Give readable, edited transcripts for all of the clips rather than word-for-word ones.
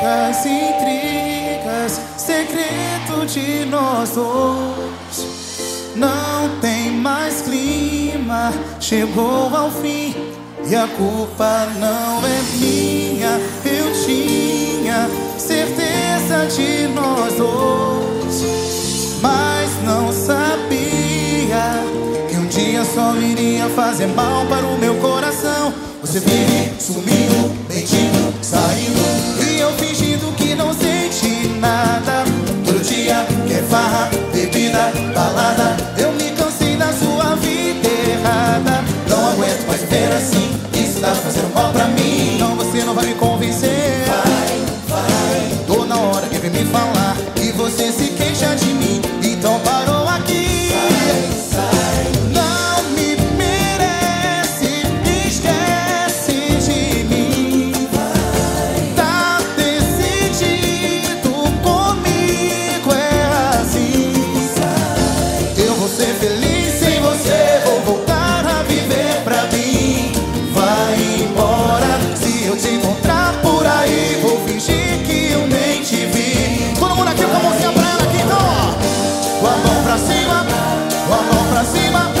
brigas, intrigas, segredo de nós dois. Não tem mais clima, chegou ao fim e a culpa não é minha. Eu tinha certeza de nós dois, mas não sabia que um dia só iria fazer mal para o meu coração. Você vive sumindo, mentindo, saindo, e eu fingindo que não senti nada. Todo dia quer farra, bebida, balada. Eu me cansei da sua vida errada. Não aguento mais viver assim, isso tá fazendo mal pra mim. Não, você não vai me convencer. Vai, tô na hora que vem me falar e você se queixa de mim. Então parou aqui. Sai. Não me merece, esquece de mim. Tá decidido comigo, é assim. Eu vou ser feliz sem você, vou voltar a viver pra mim. Vai embora, se eu te encontrar por aí, vou fingir que eu nem te vi. Todo mundo aqui com a mãozinha pra ela aqui, então, ó. Com a mão pra cima, com a mão pra cima.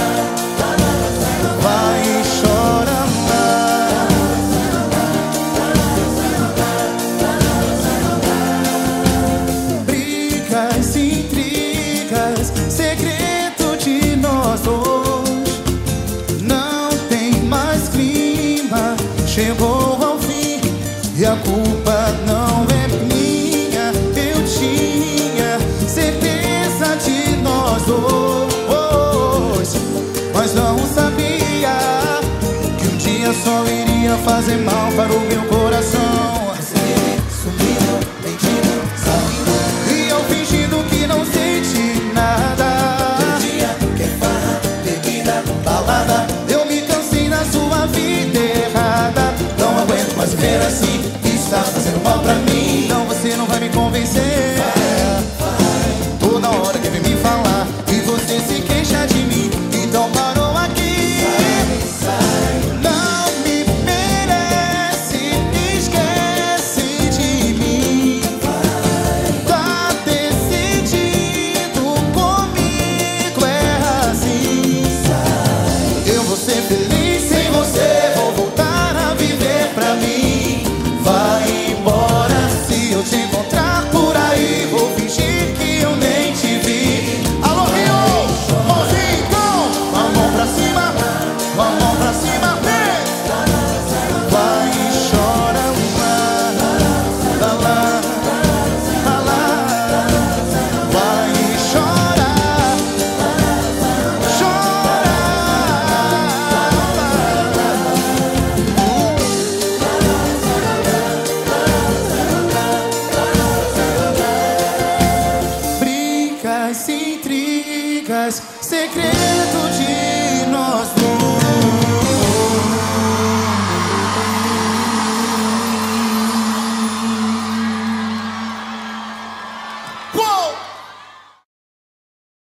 Vai e chora lá. Brigas, intrigas, segredo de nós dois. Não tem mais clima, chegou ao fim e a culpa não é minha. Eu tinha certeza de nós dois, mas não sabia que um dia só iria fazer mal para o meu coração.